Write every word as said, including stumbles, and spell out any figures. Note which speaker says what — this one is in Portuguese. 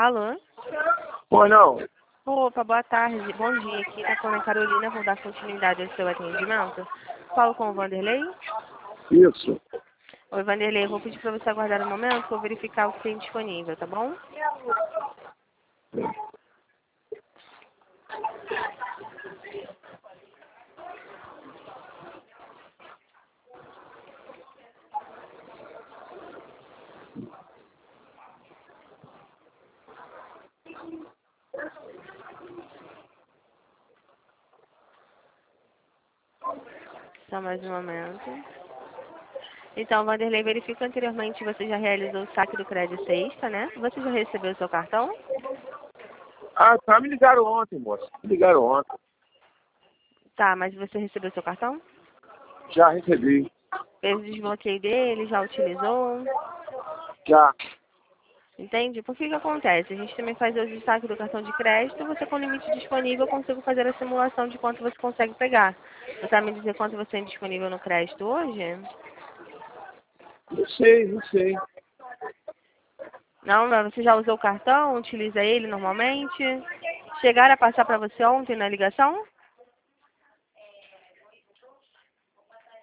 Speaker 1: Alô?
Speaker 2: Pois não.
Speaker 1: Opa, boa tarde. Bom dia. Aqui tá falando a Carolina. Vou dar continuidade ao seu atendimento. Falo com o Vanderlei.
Speaker 2: Isso.
Speaker 1: Oi, Vanderlei. Eu vou pedir para você aguardar um momento para eu verificar o que tem disponível, tá bom? Só mais um momento. Então, Vanderlei, verifica anteriormente, você já realizou o saque do crédito sexta, né? Você já recebeu o seu cartão?
Speaker 2: Ah, tá, me ligaram ontem, moça. Me ligaram ontem.
Speaker 1: Tá, mas você recebeu o seu cartão?
Speaker 2: Já recebi.
Speaker 1: Fez o desbloqueio dele, já utilizou?
Speaker 2: Já.
Speaker 1: Entende? Por que que acontece? A gente também faz o destaque do cartão de crédito, você com limite disponível, eu consigo fazer a simulação de quanto você consegue pegar. Você sabe me dizer quanto você tem disponível no crédito hoje?
Speaker 2: Não sei, não sei.
Speaker 1: Não, não, você já usou o cartão, utiliza ele normalmente? Chegaram a passar para você ontem na ligação?